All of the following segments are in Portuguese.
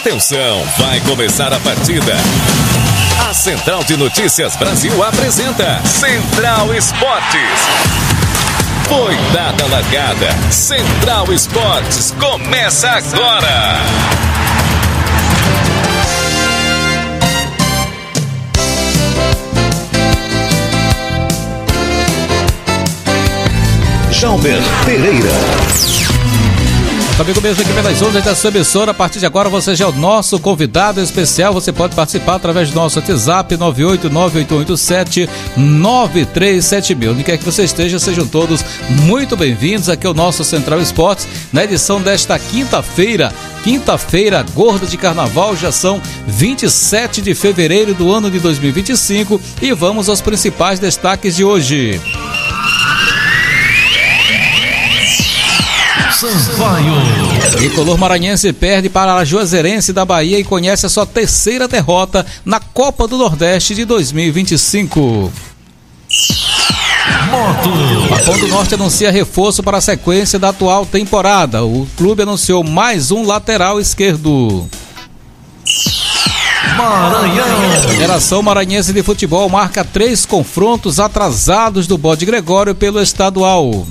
Atenção, vai começar a partida. A Central de Notícias Brasil apresenta Central Esportes. Foi dada a largada. Central Esportes começa agora. Jalber Pereira. Amigo mesmo aqui pelas ondas da sua emissora, a partir de agora você já é o nosso convidado especial. Você pode participar através do nosso WhatsApp 989887370. Onde quer que você esteja, sejam todos muito bem-vindos aqui ao nosso Central Esportes, na edição desta quinta-feira gorda de carnaval. Já são 27 de fevereiro do ano de 2025 e vamos aos principais destaques de hoje. Tricolor maranhense perde para a Juazeirense da Bahia e conhece a sua terceira derrota na Copa do Nordeste de 2025. Pavão do Norte anuncia reforço para a sequência da atual temporada. O clube anunciou mais um lateral esquerdo. Federação Maranhense de Futebol marca 3 confrontos atrasados do Bode Gregório pelo estadual.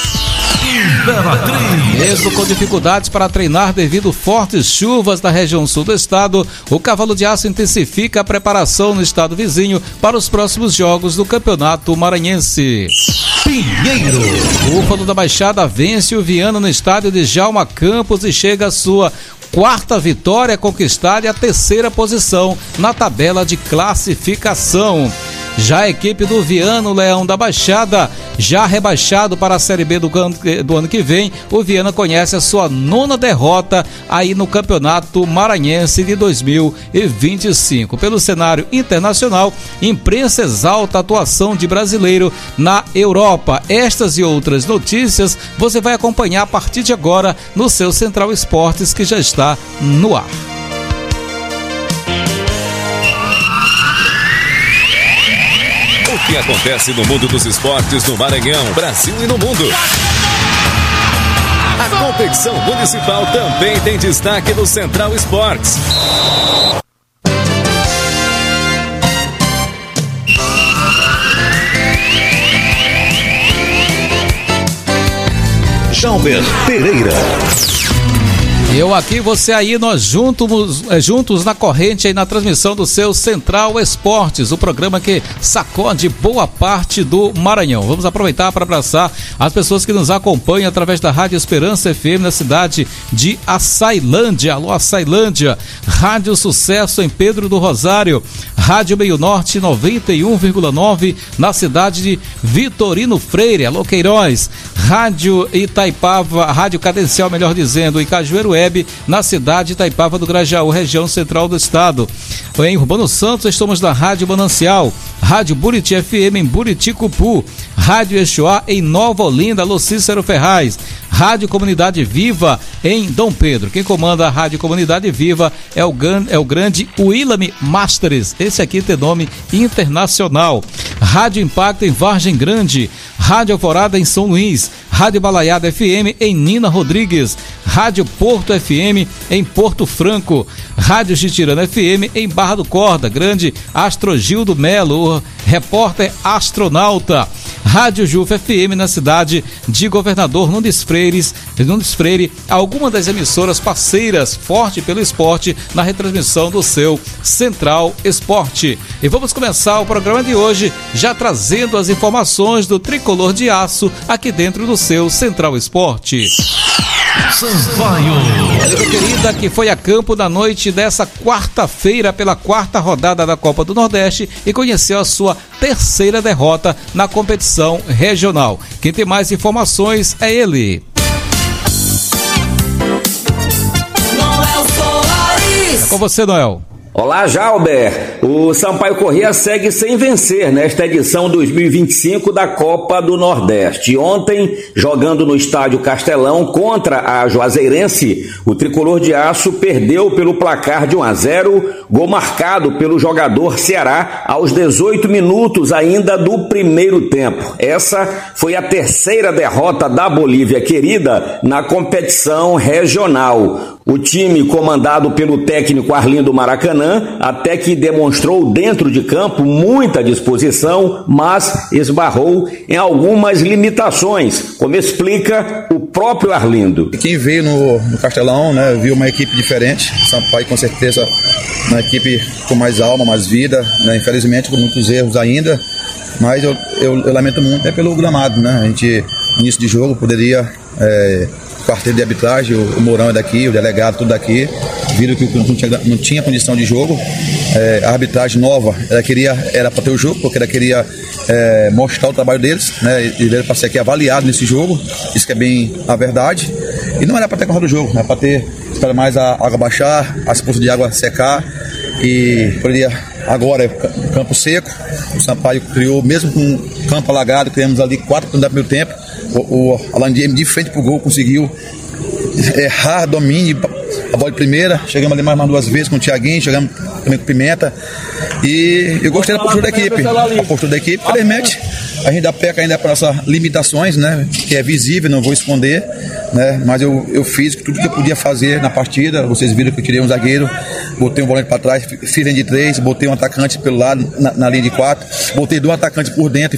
Mesmo com dificuldades para treinar devido fortes chuvas na região sul do estado, o Cavalo de Aço intensifica a preparação no estado vizinho para os próximos jogos do Campeonato Maranhense. Pinheiro. O Búfalo da Baixada vence o Viana no estádio de Djalma Campos e chega à sua quarta vitória conquistada e a terceira posição na tabela de classificação. Já a equipe do Viana, o Leão da Baixada, já rebaixado para a Série B do ano que vem, o Viana conhece a sua 9ª derrota aí no Campeonato Maranhense de 2025. Pelo cenário internacional, imprensa exalta a atuação de brasileiro na Europa. Estas e outras notícias você vai acompanhar a partir de agora no seu Central Esportes, que já está no ar. O que acontece no mundo dos esportes no Maranhão, Brasil e no mundo. A competição municipal também tem destaque no Central Esportes. Jalber Pereira. Eu aqui, você aí, nós juntos na corrente aí na transmissão do seu Central Esportes, o programa que sacode boa parte do Maranhão. Vamos aproveitar para abraçar as pessoas que nos acompanham através da Rádio Esperança FM na cidade de Açailândia. Alô, Açailândia. Rádio Sucesso em Pedro do Rosário. Rádio Meio Norte 91,9 na cidade de Vitorino Freire. Alô, Queiroz. Rádio Itaipava, Rádio Cadencial, melhor dizendo, em Cajueiro Web, na cidade de Itaipava do Grajaú, região central do estado. Em Urbano Santos, estamos na Rádio Manancial, Rádio Buriti FM em Buriticupu, Rádio Exuá em Nova Olinda, alô Cícero Ferraz, Rádio Comunidade Viva em Dom Pedro. Quem comanda a Rádio Comunidade Viva é o grande William Masteres, esse aqui tem nome internacional. Rádio Impacto em Vargem Grande, Rádio Alvorada em São Luís, Rádio Balaiada FM em Nina Rodrigues, Rádio Porto FM em Porto Franco, Rádio Chitirana FM em Barra do Corda, grande Astrogildo Melo, o repórter astronauta. Rádio Juf FM na cidade de Governador Nunes Freire, alguma das emissoras parceiras forte pelo esporte na retransmissão do seu Central Esporte. E vamos começar o programa de hoje já trazendo as informações do Tricolor de Aço aqui dentro do seu Central Esporte. Amiga querida, que foi a campo na noite dessa quarta-feira pela 4ª rodada da Copa do Nordeste e conheceu a sua terceira derrota na competição regional. Quem tem mais informações é ele. Noel Soares. É com você, Noel. Olá, Jalber. O Sampaio Corrêa segue sem vencer nesta edição 2025 da Copa do Nordeste. Ontem, jogando no Estádio Castelão contra a Juazeirense, o tricolor de aço perdeu pelo placar de 1-0, gol marcado pelo jogador Ceará aos 18 minutos ainda do primeiro tempo. Essa foi a terceira derrota da Bolívia querida na competição regional. O time, comandado pelo técnico Arlindo Maracanã, até que demonstrou dentro de campo muita disposição, mas esbarrou em algumas limitações, como explica o próprio Arlindo. Quem veio no Castelão, né, viu uma equipe diferente. Sampaio, com certeza, uma equipe com mais alma, mais vida, né, infelizmente com muitos erros ainda, mas eu lamento muito pelo gramado, né? A gente, no início de jogo, poderia... quarteto de arbitragem, o Mourão é daqui, o delegado, tudo daqui, viram que não tinha condição de jogo. A arbitragem nova, era para ter o jogo, porque ela queria mostrar o trabalho deles, né? E era para ser aqui avaliado nesse jogo, isso que é bem a verdade. E não era para ter corrido o jogo, era para ter, esperar mais a água baixar, as poças de água secar, e poderia, agora, campo seco, o Sampaio criou, mesmo com campo alagado, criamos ali 4 no primeiro tempo. O Alan James de frente pro gol conseguiu errar, domínio, a bola de primeira. Chegamos ali mais 2 vezes com o Thiaguinho, chegamos também com o Pimenta. E eu gostei da postura da equipe. A postura da equipe, infelizmente, a gente dá peca ainda para nossas limitações, né? Que é visível, não vou esconder, né? Mas eu fiz tudo que eu podia fazer na partida. Vocês viram que eu tirei um zagueiro, botei um volante para trás, fiz linha de 3, botei um atacante pelo lado na linha de 4, botei 2 atacantes por dentro,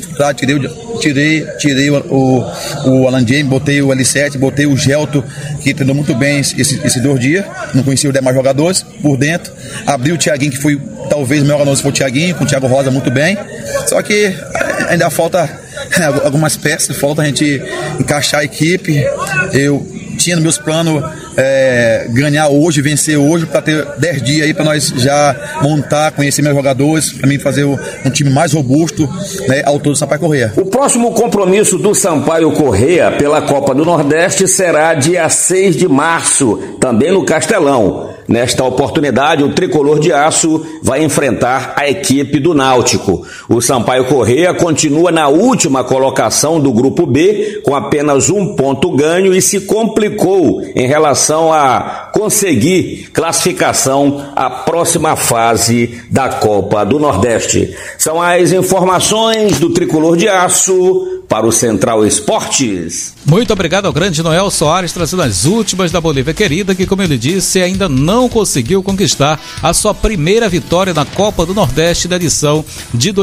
tirei o Alan James, botei o L7, botei o Gelto, que treinou muito bem esses 2 dias, não conhecia os demais jogadores por dentro, abri o Thiaguinho, que foi talvez o melhor jogador, foi o Thiaguinho, com o Thiago Rosa muito bem, só que ainda falta algumas peças, falta a gente encaixar a equipe. Eu tinha nos meus planos ganhar hoje, vencer hoje, para ter 10 dias aí para nós já montar, conhecer meus jogadores, para mim fazer um time mais robusto, né, ao todo do Sampaio Corrêa. O próximo compromisso do Sampaio Corrêa pela Copa do Nordeste será dia 6 de março, também no Castelão. Nesta oportunidade, o tricolor de aço vai enfrentar a equipe do Náutico. O Sampaio Corrêa continua na última colocação do Grupo B, com apenas 1 ponto ganho, e se complicou em relação a conseguir classificação à próxima fase da Copa do Nordeste. São as informações do tricolor de aço para o Central Esportes. Muito obrigado ao grande Noel Soares, trazendo as últimas da Bolívia querida, que, como ele disse, ainda não conseguiu conquistar a sua primeira vitória na Copa do Nordeste da edição de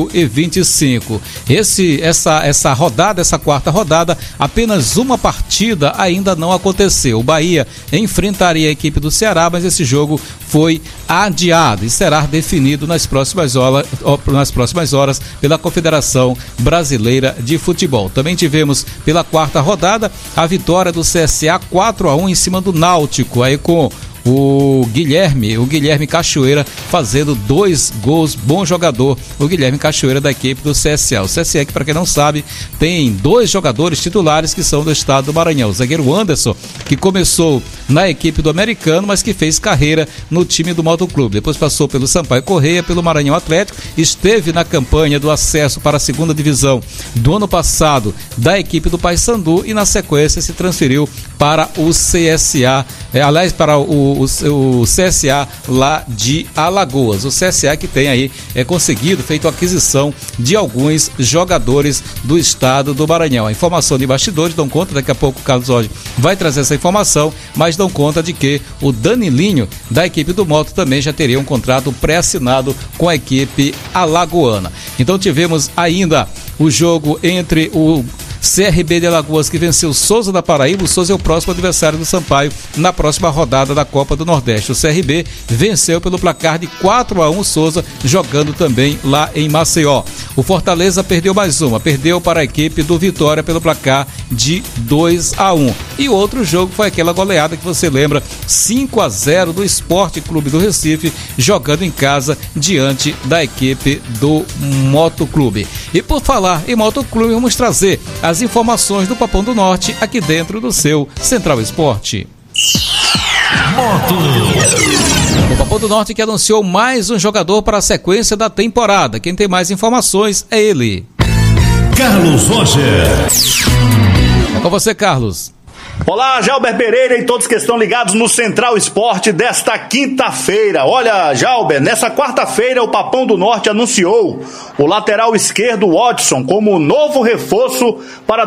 2025. Essa rodada, essa quarta rodada, apenas uma partida ainda não aconteceu. O Bahia enfrentaria a equipe do Ceará, mas esse jogo foi adiado e será definido nas próximas horas pela Confederação Brasileira de Futebol. Também tivemos pela quarta rodada a vitória do CSA 4-1 em cima do Náutico, aí com o Guilherme Cachoeira fazendo 2 gols, bom jogador, o Guilherme Cachoeira da equipe do CSA. O CSA, que, para quem não sabe, tem 2 jogadores titulares que são do estado do Maranhão. O zagueiro Anderson, que começou na equipe do Americano, mas que fez carreira no time do Motoclube. Depois passou pelo Sampaio Corrêa, pelo Maranhão Atlético, esteve na campanha do acesso para a segunda divisão do ano passado da equipe do Paysandu e, na sequência, se transferiu para o CSA, para o CSA lá de Alagoas. O CSA que tem aí feito a aquisição de alguns jogadores do estado do Maranhão. A informação de bastidores dão conta, daqui a pouco o Carlos Jorge vai trazer essa informação, mas dão conta de que o Danilinho da equipe do Moto também já teria um contrato pré-assinado com a equipe alagoana. Então tivemos ainda o jogo entre o CRB de Alagoas, que venceu o Souza da Paraíba. O Souza é o próximo adversário do Sampaio na próxima rodada da Copa do Nordeste. O CRB venceu pelo placar de 4-1 o Souza, jogando também lá em Maceió. O Fortaleza perdeu mais uma, perdeu para a equipe do Vitória pelo placar de 2-1. E o outro jogo foi aquela goleada que você lembra, 5-0 do Sport Clube do Recife, jogando em casa diante da equipe do Motoclube. E por falar em Motoclube, vamos trazer as informações do Papão do Norte aqui dentro do seu Central Esporte. O Papão do Norte que anunciou mais um jogador para a sequência da temporada. Quem tem mais informações é ele. Carlos Roger. É com você, Carlos. Olá, Jalber Pereira e todos que estão ligados no Central Esporte desta quinta-feira. Olha, Jalber, nessa quarta-feira o Papão do Norte anunciou o lateral esquerdo Watson como novo reforço para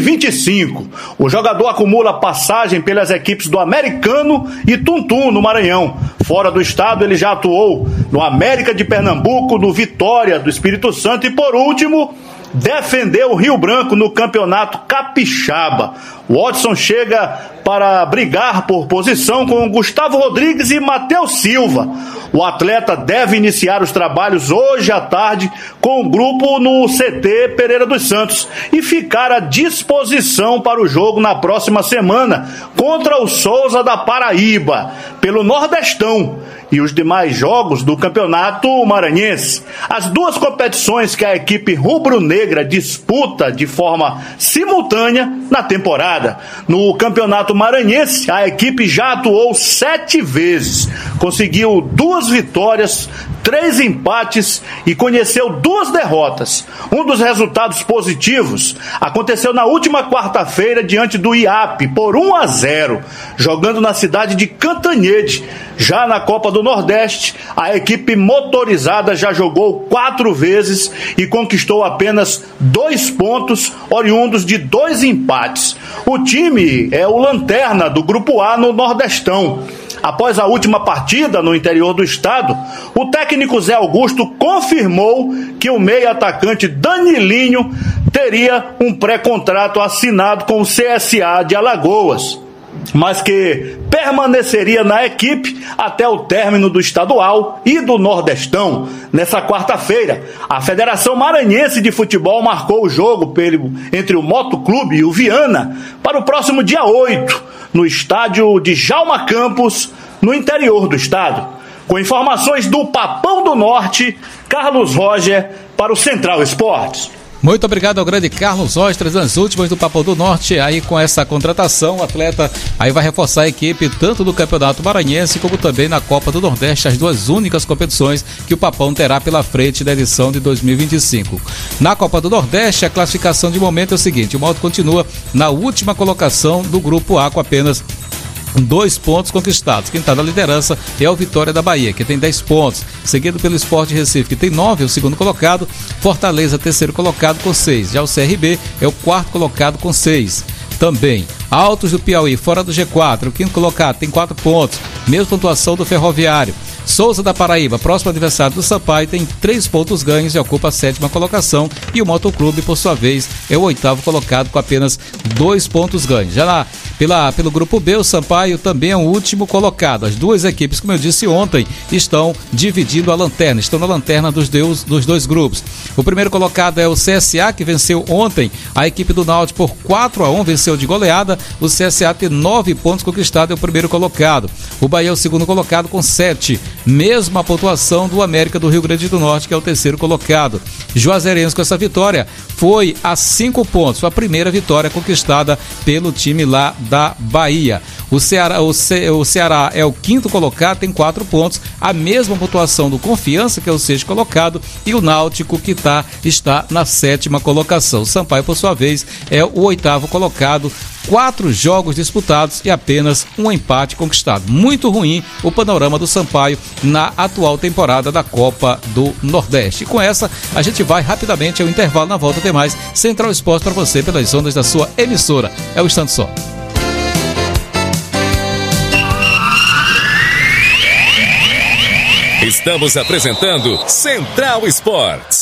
2025. O jogador acumula passagem pelas equipes do Americano e Tuntum, no Maranhão. Fora do estado, ele já atuou no América de Pernambuco, no Vitória do Espírito Santo e, por último, defendeu o Rio Branco no Campeonato Capixaba. Watson chega para brigar por posição com Gustavo Rodrigues e Matheus Silva. O atleta deve iniciar os trabalhos hoje à tarde com o grupo no CT Pereira dos Santos e ficar à disposição para o jogo na próxima semana contra o Souza da Paraíba, pelo Nordestão, e os demais jogos do Campeonato Maranhense. As duas competições que a equipe rubro-negra disputa de forma simultânea na temporada. No Campeonato Maranhense, a equipe já atuou 7 vezes, conseguiu 2 vitórias, 3 empates e conheceu 2 derrotas. Um dos resultados positivos aconteceu na última quarta-feira diante do IAP por 1-0, jogando na cidade de Cantanhede. Já na Copa do Nordeste, a equipe motorizada já jogou 4 vezes e conquistou apenas 2 pontos, oriundos de 2 empates. O time é o lanterna do Grupo A no Nordestão. Após a última partida no interior do estado, o técnico Zé Augusto confirmou que o meio-atacante Danilinho teria um pré-contrato assinado com o CSA de Alagoas, mas que permaneceria na equipe até o término do estadual e do Nordestão. Nessa quarta-feira, a Federação Maranhense de Futebol marcou o jogo entre o Motoclube e o Viana para o próximo dia 8, no estádio de Djalma Campos, no interior do estado. Com informações do Papão do Norte, Carlos Roger para o Central Esportes. Muito obrigado ao grande Carlos Roger, nas últimas do Papão do Norte. Aí com essa contratação, o atleta aí vai reforçar a equipe tanto do Campeonato Maranhense como também na Copa do Nordeste, as 2 únicas competições que o Papão terá pela frente da edição de 2025. Na Copa do Nordeste, a classificação de momento é o seguinte: o Malto continua na última colocação do Grupo A com apenas 2 pontos conquistados. Quem está na liderança é o Vitória da Bahia, que tem 10 pontos, seguido pelo Sport Recife, que tem 9, é o segundo colocado. Fortaleza, terceiro colocado, com 6. Já o CRB é o 4º colocado com 6. Também Altos do Piauí, fora do G4, o 5º colocado, tem 4 pontos, mesma pontuação do Ferroviário. Souza da Paraíba, próximo adversário do Sampaio, tem 3 pontos ganhos e ocupa a 7ª colocação. E o Motoclube, por sua vez, é o 8º colocado com apenas 2 pontos ganhos. Já lá, pelo grupo B, o Sampaio também é o último colocado. As 2 equipes, como eu disse ontem, estão dividindo a lanterna, estão na lanterna dos 2 grupos. O primeiro colocado é o CSA, que venceu ontem a equipe do Náutico por 4-1, venceu de goleada. O CSA tem 9 pontos conquistados, é o primeiro colocado. O Bahia é o segundo colocado com 7. Mesma pontuação do América do Rio Grande do Norte, que é o terceiro colocado. Juazeirense, com essa vitória, foi a 5 pontos. Foi a primeira vitória conquistada pelo time lá da Bahia. O Ceará é o 5º colocado, tem 4 pontos. A mesma pontuação do Confiança, que é o 6º colocado. E o Náutico, que está na 7ª colocação. O Sampaio, por sua vez, é o 8º colocado. 4 jogos disputados e apenas 1 empate conquistado. Muito ruim o panorama do Sampaio na atual temporada da Copa do Nordeste. E com essa, a gente vai rapidamente ao intervalo. Na volta tem mais Central Esporte para você pelas ondas da sua emissora. É o instante só. Estamos apresentando Central Esportes.